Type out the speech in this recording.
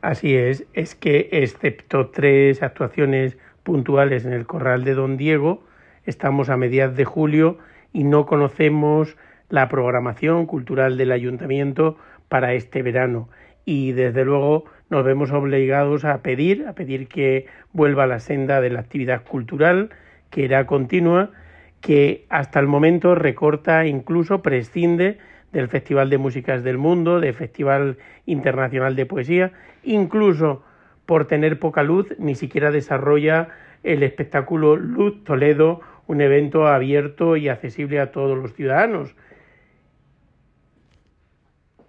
Así es que excepto 3 actuaciones puntuales en el Corral de Don Diego, estamos a mediados de julio y no conocemos la programación cultural del Ayuntamiento para este verano. Y desde luego nos vemos obligados a pedir que vuelva a la senda de la actividad cultural, que era continua, que hasta el momento recorta, incluso prescinde del Festival de Músicas del Mundo, del Festival Internacional de Poesía, incluso por tener poca luz, ni siquiera desarrolla el espectáculo Luz Toledo, un evento abierto y accesible a todos los ciudadanos,